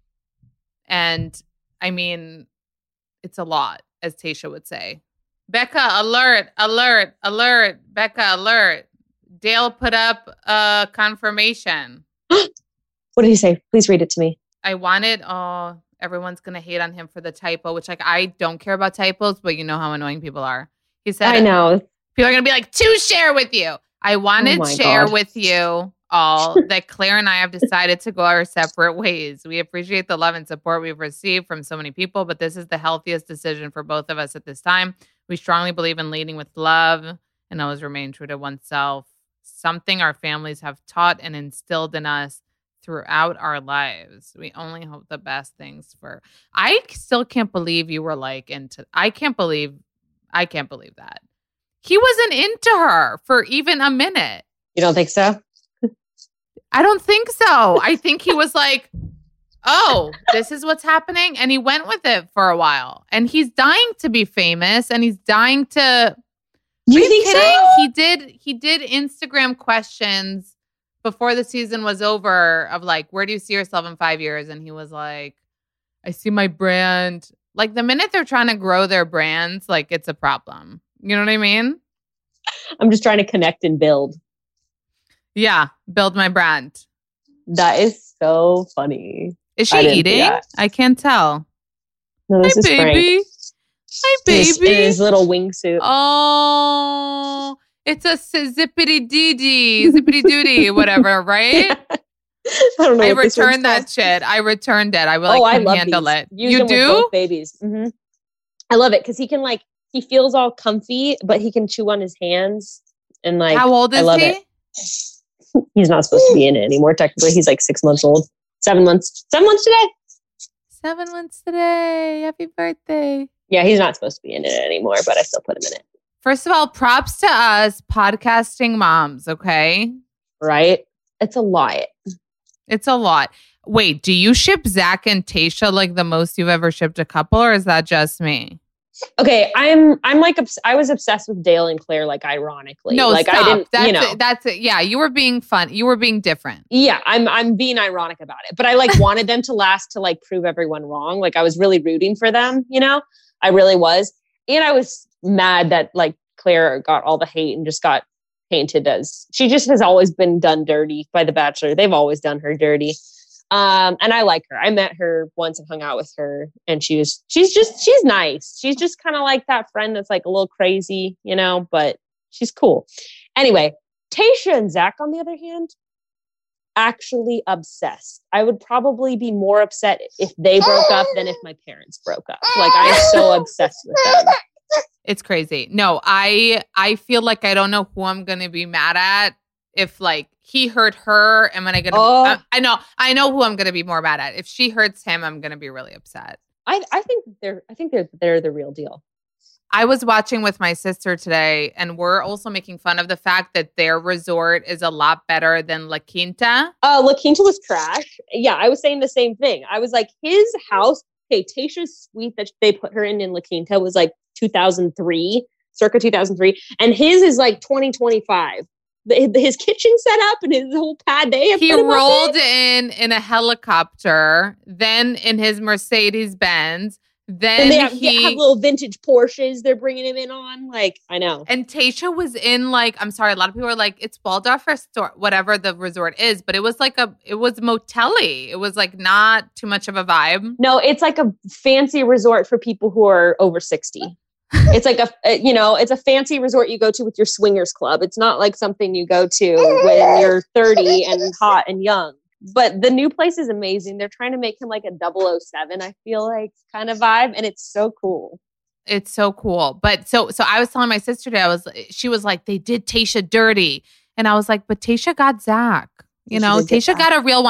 D: And I mean, it's a lot, as Tayshia would say. Becca, alert, alert, alert. Becca, alert. Dale put up a confirmation.
E: What did he say? Please read it to me.
D: I wanted, everyone's going to hate on him for the typo, which like I don't care about typos, but you know how annoying people are. He said,
E: I know.
D: People are going to be like, to share with you. I wanted to share with you all that Claire and I have decided to go our separate ways. We appreciate the love and support we've received from so many people, but this is the healthiest decision for both of us at this time. We strongly believe in leading with love and always remain true to oneself, something our families have taught and instilled in us throughout our lives. We only hope the best things for... I still can't believe you were like into... I can't believe that. He wasn't into her for even a minute.
E: You don't think so?
D: I don't think so. I think he was like, oh, this is what's happening. And he went with it for a while. And he's dying to be famous. And he's dying to...
E: You think so?
D: He did Instagram questions before the season was over of like, where do you see yourself in 5 years? And he was like, I see my brand. Like the minute they're trying to grow their brands, like it's a problem. You know what I mean?
E: I'm just trying to connect and build.
D: Yeah. Build my brand.
E: That is so funny.
D: Is she eating? I can't tell.
E: No, this is
D: baby.
E: Frank.
D: Hi, baby.
E: In his little wingsuit.
D: Oh, it's a zippity dee zippity doody, whatever, right?
E: I don't know.
D: I returned that shit. I returned it. I will. I love handle
E: these.
D: it.
E: Use
D: you
E: them
D: do?
E: With both babies. Mm-hmm. I love it because he can he feels all comfy, but he can chew on his hands and like.
D: How old is he?
E: It. He's not supposed to be in it anymore. Technically, he's like 6 months old. 7 months. 7 months today.
D: 7 months today. Happy birthday.
E: Yeah, he's not supposed to be in it anymore, but I still put him in it.
D: First of all, props to us podcasting moms, okay?
E: Right? It's a lot.
D: It's a lot. Wait, do you ship Zach and Tayshia like the most you've ever shipped a couple, or is that just me?
E: Okay, I'm like I was obsessed with Dale and Claire, like ironically.
D: No,
E: like
D: stop.
E: I didn't.
D: That's it. Yeah, you were being fun. You were being different.
E: Yeah, I'm being ironic about it, but I like wanted them to last to like prove everyone wrong. Like I was really rooting for them, I really was, and I was mad that like Claire got all the hate and just got painted as she just has always been done dirty by The Bachelor. They've always done her dirty. And I like her. I met her once and hung out with her, and she's nice. She's just kind of like that friend that's like a little crazy, but she's cool. Anyway, Tayshia and Zach, on the other hand, actually obsessed. I would probably be more upset if they broke up than if my parents broke up. Like I'm so obsessed with them.
D: It's crazy. No, I feel like I don't know who I'm going to be mad at if like he hurt her. Am I going to? I know who I'm going to be more mad at. If she hurts him, I'm going to be really upset.
E: I think they're the real deal.
D: I was watching with my sister today, and we're also making fun of the fact that their resort is a lot better than La Quinta.
E: La Quinta was trash. Yeah, I was saying the same thing. I was like, his house, Tayshia's suite that they put her in La Quinta was like 2003, circa 2003. And his is like 2025. His kitchen set up and his whole pad.
D: He rolled in a helicopter, then in his Mercedes-Benz. Then
E: they have little vintage Porsches they're bringing him in on. Like, I know.
D: And Tayshia was in like, I'm sorry, a lot of people are like, it's Waldorf Resort, whatever the resort is, but it was like it was motel-y. It was like not too much of a vibe.
E: No, it's like a fancy resort for people who are over 60. It's like it's a fancy resort you go to with your swingers club. It's not like something you go to when you're 30 and hot and young. But the new place is amazing. They're trying to make him like a 007, I feel like, kind of vibe. And it's so cool.
D: It's so cool. But so I was telling my sister today, she was like, they did Tayshia dirty. And I was like, but Tayshia got Zach. Tayshia got a real one.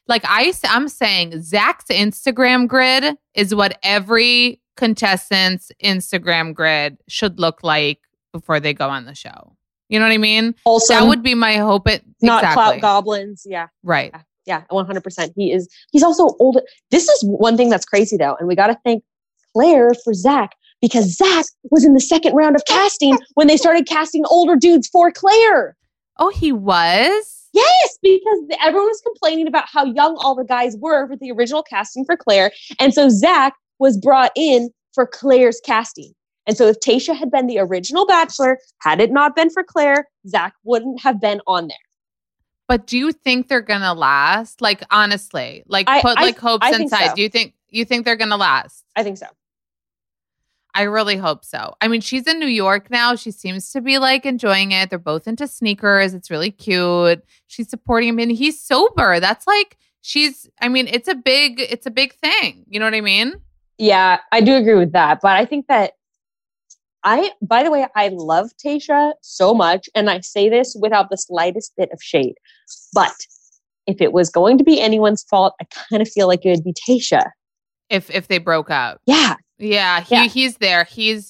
D: Like I'm saying Zach's Instagram grid is what every contestant's Instagram grid should look like before they go on the show. You know what I mean?
E: Wholesome.
D: That would be my hope.
E: Not
D: exactly.
E: clout goblins. Yeah.
D: Right.
E: Yeah, 100%. He's also old. This is one thing that's crazy though. And we got to thank Claire for Zach, because Zach was in the second round of casting when they started casting older dudes for Claire.
D: Oh, he was?
E: Yes, because everyone was complaining about how young all the guys were for the original casting for Claire. And so Zach was brought in for Claire's casting. And so if Tayshia had been the original Bachelor, had it not been for Claire, Zach wouldn't have been on there.
D: But do you think they're gonna last? Like, honestly, like put hopes inside.
E: So.
D: Do you think they're gonna last?
E: I think so.
D: I really hope so. I mean, she's in New York now. She seems to be like enjoying it. They're both into sneakers. It's really cute. She's supporting him, and he's sober. That's like it's a big thing. You know what I mean?
E: Yeah, I do agree with that. But I think that by the way, I love Tayshia so much. And I say this without the slightest bit of shade. But if it was going to be anyone's fault, I kind of feel like it would be Tayshia.
D: If they broke up.
E: Yeah.
D: Yeah. He's there. He's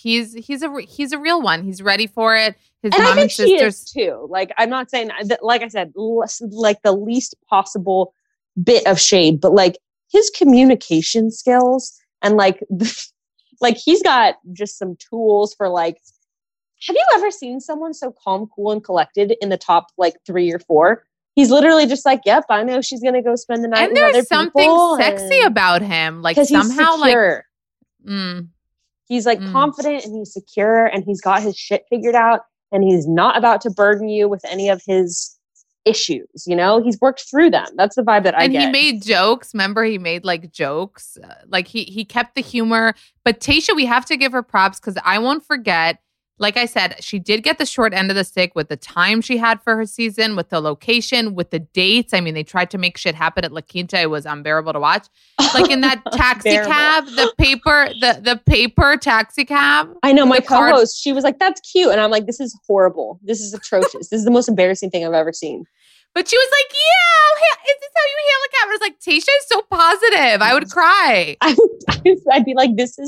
D: a real one. He's ready for it. His
E: and
D: mom
E: I think
D: and sisters
E: she is too. Like, I'm not saying that, like I said, like the least possible bit of shade, but like his communication skills and like he's got just some tools for like, have you ever seen someone so calm, cool, and collected in the top like 3 or 4? He's literally just like, yep, I know she's going to go spend the night
D: and
E: with other
D: there's something sexy about him. Like somehow
E: he's secure.
D: Like,
E: he's like confident and he's secure and he's got his shit figured out and he's not about to burden you with any of his issues. You know, he's worked through them. That's the vibe that I get.
D: And he made jokes. Remember, he made like jokes. Like he kept the humor. But Tayshia, we have to give her props because I won't forget. Like I said, she did get the short end of the stick with the time she had for her season, with the location, with the dates. I mean, they tried to make shit happen at La Quinta. It was unbearable to watch. Like in that taxi cab, the paper taxi cab.
E: I know my co-host, she was like, that's cute. And I'm like, this is horrible. This is atrocious. This is the most embarrassing thing I've ever seen.
D: But she was like, yeah, is this how you hail a cab? I was like, Tayshia is so positive. I would cry.
E: I'd be like, this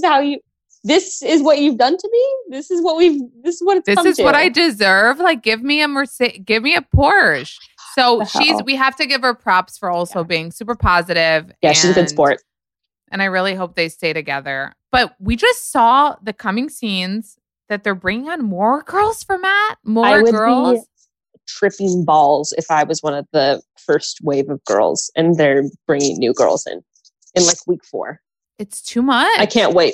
E: is what you've done to me. This is what I deserve.
D: Like, give me a Mercedes, give me a Porsche. So we have to give her props for also being super positive.
E: Yeah, she's a good sport.
D: And I really hope they stay together. But we just saw the coming scenes that they're bringing on more girls for Matt. More girls.
E: Be tripping balls if I was one of the first wave of girls and they're bringing new girls in like week 4.
D: It's too much.
E: I can't wait.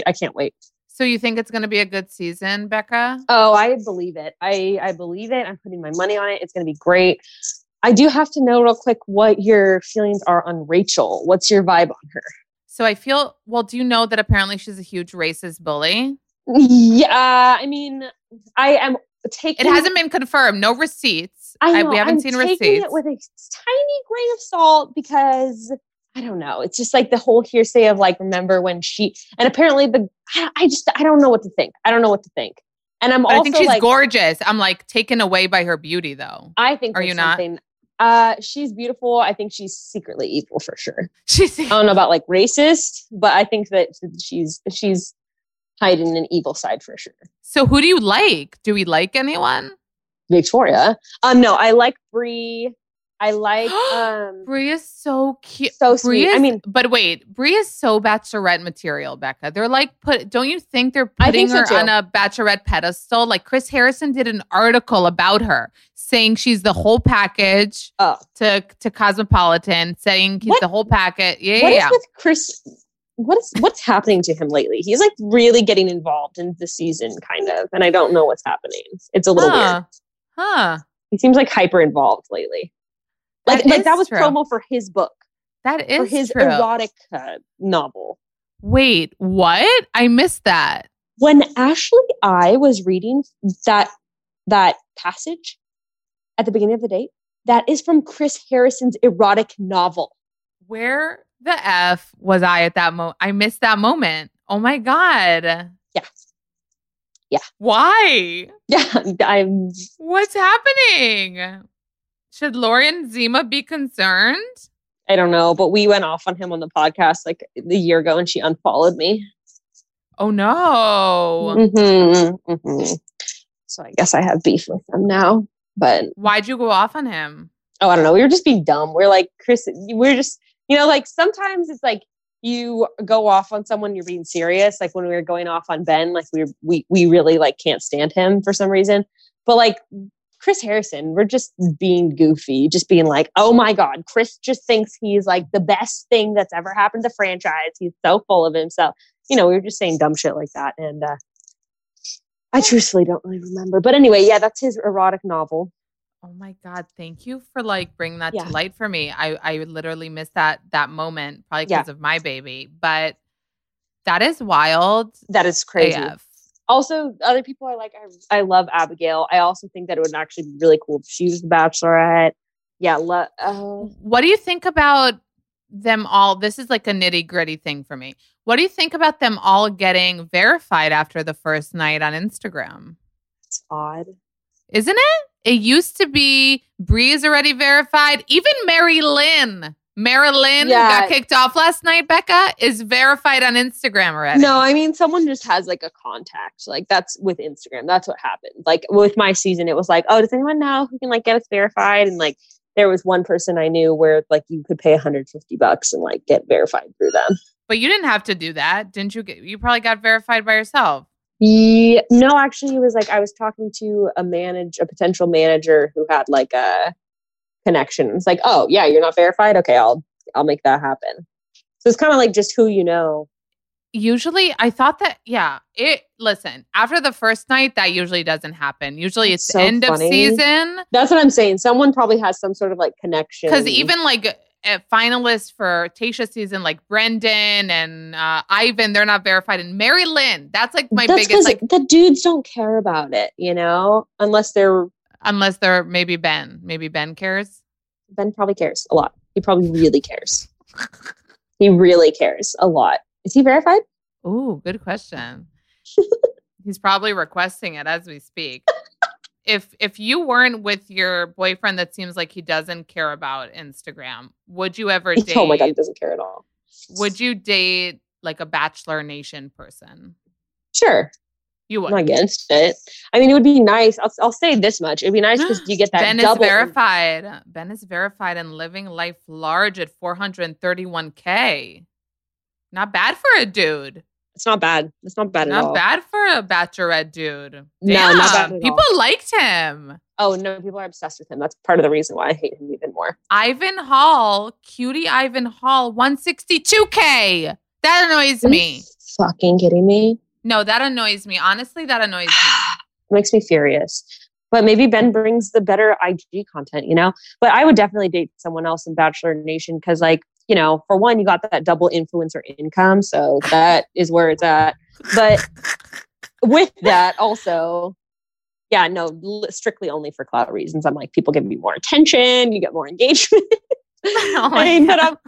D: So you think it's going to be a good season, Becca?
E: Oh, I believe it. I believe it. I'm putting my money on it. It's going to be great. I do have to know real quick what your feelings are on Rachel. What's your vibe on her?
D: So do you know that apparently she's a huge racist bully?
E: Yeah. I mean, I am taking...
D: It hasn't been confirmed. No receipts.
E: I know.
D: We haven't seen receipts. I'm taking
E: it with a tiny grain of salt because... I don't know. It's just like the whole hearsay of like, remember when and apparently I don't know what to think. I don't know what to think. And I think
D: she's
E: like,
D: gorgeous. I'm like taken away by her beauty though.
E: I think.
D: Are you not?
E: She's beautiful. I think she's secretly evil for sure.
D: I
E: don't know about like racist, but I think that she's hiding an evil side for sure.
D: So who do you like? Do we like anyone?
E: Victoria. No, I like Brie. I like
D: Brie is so cute.
E: So sweet.
D: But wait, Brie is so Bachelorette material, Becca. They're like don't you think they're putting her on a Bachelorette pedestal? Like Chris Harrison did an article about her saying she's the whole package to Cosmopolitan, saying he's the whole package. Yeah.
E: What is with Chris? What's happening to him lately? He's like really getting involved in the season kind of, and I don't know what's happening. It's a little weird. He seems like hyper involved lately. Like that was true. Promo for his book.
D: That is
E: for his
D: true.
E: Erotic novel.
D: Wait, what? I missed that.
E: When Ashley I was reading that passage at the beginning of the date, that is from Chris Harrison's erotic novel.
D: Where the F was I at that moment? I missed that moment. Oh my God.
E: Yeah.
D: Why?
E: Yeah.
D: What's happening? Should Lori and Zima be concerned?
E: I don't know, but we went off on him on the podcast like a year ago and she unfollowed me.
D: Oh, no.
E: Mm-hmm, mm-hmm. So I guess I have beef with him now. But
D: why'd you go off on him?
E: Oh, I don't know. We were just being dumb. We're like, Chris, we're just, like sometimes it's like you go off on someone, you're being serious. Like when we were going off on Ben, like we really like can't stand him for some reason. But like Chris Harrison, we're just being goofy, just being like, oh my God, Chris just thinks he's like the best thing that's ever happened to franchise. He's so full of himself. We were just saying dumb shit like that. And I truthfully don't really remember. But anyway, yeah, that's his erotic novel.
D: Oh my God. Thank you for like bringing that to light for me. I literally missed that moment probably because of my baby, but that is wild.
E: That is crazy.
D: AF.
E: Also, other people are like, I love Abigail. I also think that it would actually be really cool if she was the Bachelorette. Yeah.
D: What do you think about them all? This is like a nitty gritty thing for me. What do you think about them all getting verified after the first night on Instagram?
E: It's odd.
D: Isn't it? It used to be Bree is already verified. Even Marilyn got kicked off last night, Becca, is verified on Instagram already.
E: No, I mean, someone just has like a contact. Like that's with Instagram. That's what happened. Like with my season, it was like, oh, does anyone know who can like get us verified? And like there was one person I knew where like you could pay $150 and like get verified through them.
D: But you didn't have to do that. Didn't you? You probably got verified by yourself.
E: Yeah, no, actually it was like I was talking to a potential manager who had like a connection. It's like, oh yeah, you're not verified? Okay, I'll make that happen. So it's kind of like just who you know.
D: Usually I thought that, listen, after the first night, that usually doesn't happen. Usually it's so end of season.
E: That's what I'm saying. Someone probably has some sort of like connection.
D: Because even like finalists for Tayshia's season, like Brendan and Ivan, they're not verified. And Mary Lynn, that's like my biggest. Like
E: the dudes don't care about it, unless they're
D: maybe Ben. Maybe Ben cares.
E: Ben probably cares a lot. He probably really cares. He really cares a lot. Is he verified?
D: Ooh, good question. He's probably requesting it as we speak. If you weren't with your boyfriend that seems like he doesn't care about Instagram, would you ever date?
E: Oh my God, he doesn't care at all.
D: Would you date like a Bachelor Nation person?
E: Sure.
D: You would.
E: I'm not against it. I mean, it would be nice. I'll say this much. It'd be nice because you get that
D: Ben
E: double.
D: is verified. Ben is verified and living life large at $431K. Not bad for a dude.
E: It's not bad. It's not bad at all.
D: Not bad for a Bachelorette dude. Damn,
E: no, not bad at
D: people
E: all.
D: Liked him.
E: Oh, no, people are obsessed with him. That's part of the reason why I hate him even more.
D: Ivan Hall, cutie Ivan Hall, 162K. That annoys me.
E: Fucking kidding me?
D: No, that annoys me. Honestly, that annoys me.
E: It makes me furious. But maybe Ben brings the better IG content, But I would definitely date someone else in Bachelor Nation because, like, for one, you got that double influencer income. So that is where it's at. But with that also, strictly only for clout reasons. I'm like, people give me more attention. You get more engagement. But I'm not,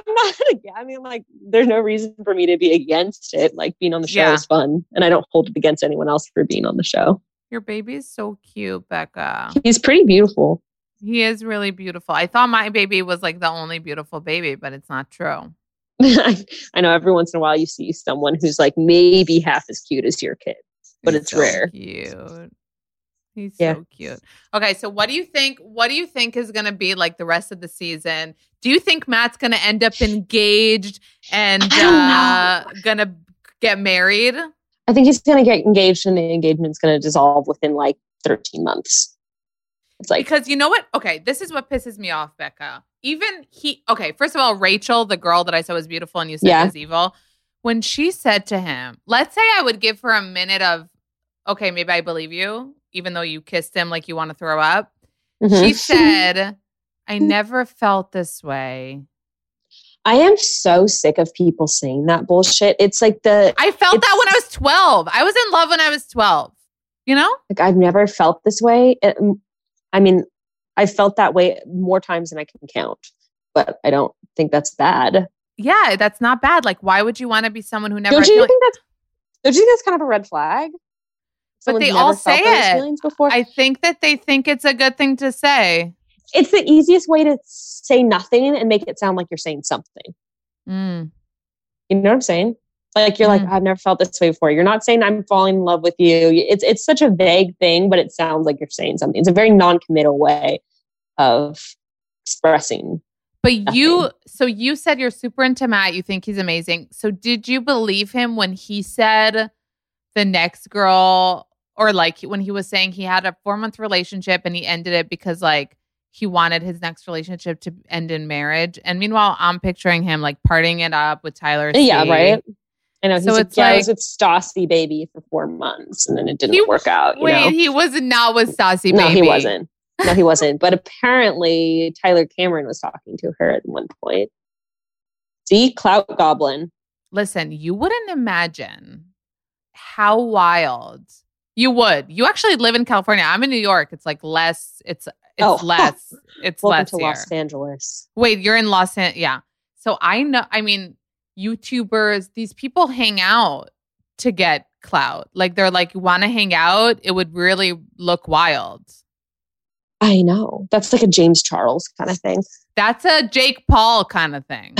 E: I mean, like, there's no reason for me to be against it. Like being on the show is fun. And I don't hold it against anyone else for being on the show.
D: Your baby is so cute, Becca.
E: He's pretty beautiful.
D: He is really beautiful. I thought my baby was like the only beautiful baby, but it's not true.
E: I know every once in a while you see someone who's like maybe half as cute as your kid, but it's so rare.
D: Cute. He's so cute. Okay, so what do you think? What do you think is going to be like the rest of the season? Do you think Matt's going to end up engaged and going to get married?
E: I think he's going to get engaged, and the engagement's going to dissolve within like 13 months. It's like,
D: because you know what? Okay, this is what pisses me off, Becca. First of all, Rachel, the girl that I said was beautiful and you said was evil, when she said to him, let's say I would give her a minute of, okay, maybe I believe you, even though you kissed him like you want to throw up. Mm-hmm. She said, I never felt this way.
E: I am so sick of people saying that bullshit. It's like
D: I felt that when I was 12. I was in love when I was 12.
E: Like I've never felt this way. I mean, I felt that way more times than I can count, but I don't think that's bad.
D: Yeah, that's not bad. Like, why would you want to be someone who never?
E: Don't you think that's kind of a red flag?
D: But they all say it. Before? I think that they think it's a good thing to say.
E: it's the easiest way to say nothing and make it sound like you're saying something.
D: Mm.
E: You know what I'm saying? Like, you're like, I've never felt this way before. You're not saying I'm falling in love with you. It's such a vague thing, but it sounds like you're saying something. It's a very non-committal way of expressing.
D: But you said you're super into Matt. You think he's amazing. So did you believe him when he said the next girl, or like when he was saying he had a 4-month relationship and he ended it because like he wanted his next relationship to end in marriage? And meanwhile, I'm picturing him like partying it up with Tyler C.
E: Yeah, right. I know.
D: So it's
E: I was with Stassi Baby for 4 months and then it didn't work out.
D: He was not with Stassi Baby.
E: No, he wasn't. No, he wasn't. But apparently Tyler Cameron was talking to her at one point. See, Clout Goblin.
D: Listen, you wouldn't imagine how wild you would. You actually live in California. I'm in New York. It's like less. It's less. It's
E: Welcome
D: less
E: to
D: here.
E: Los Angeles.
D: Wait, you're in Los Angeles? Yeah. So I know. I mean, YouTubers. These people hang out to get clout. Like they're like, you want to hang out? It would really look wild.
E: I know. That's like a James Charles kind of thing.
D: That's a Jake Paul kind of thing.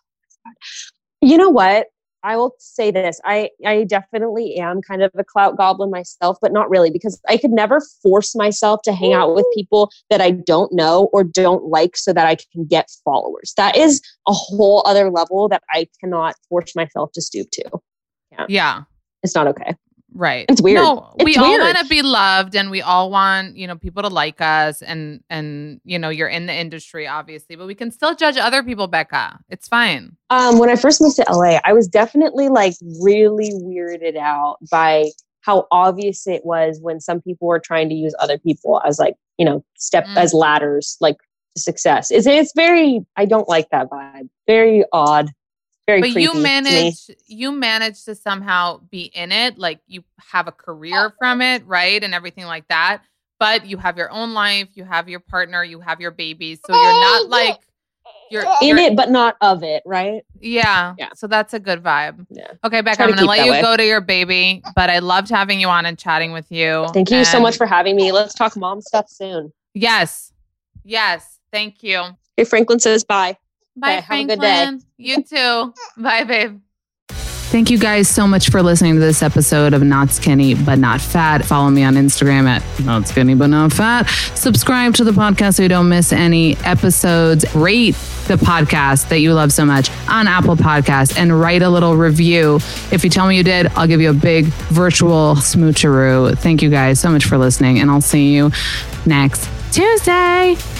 E: You know what? I will say this. I definitely am kind of a clout goblin myself, but not really, because I could never force myself to hang out with people that I don't know or don't like so that I can get followers. That is a whole other level that I cannot force myself to stoop to.
D: Yeah.
E: It's not okay.
D: Right.
E: It's weird.
D: No,
E: it's
D: we
E: weird.
D: all want to be loved and we all want, people to like us and you're in the industry, obviously, but we can still judge other people, Becca. It's fine.
E: When I first moved to LA, I was definitely like really weirded out by how obvious it was when some people were trying to use other people as like, as ladders, like to success. It's very, I don't like that vibe. Very odd. Very
D: but
E: creepy
D: you managed to somehow be in it, like you have a career from it, right? And everything like that. But you have your own life, you have your partner, you have your babies. So you're not like you're
E: in it, but not of it, right?
D: Yeah. So that's a good vibe.
E: Yeah.
D: Okay, Becca, I'm gonna let you go to your baby, but I loved having you on and chatting with you.
E: Thank you so much for having me. Let's talk mom stuff soon.
D: Yes. Thank you.
E: Hey, Franklin says bye.
D: Bye,
E: okay,
D: Franklin.
E: Have a good day.
D: You too. Bye, babe. Thank you guys so much for listening to this episode of Not Skinny But Not Fat. Follow me on Instagram at Not Skinny But Not Fat. Subscribe to the podcast so you don't miss any episodes. Rate the podcast that you love so much on Apple Podcasts and write a little review. If you tell me you did, I'll give you a big virtual smoocheroo. Thank you guys so much for listening, and I'll see you next Tuesday.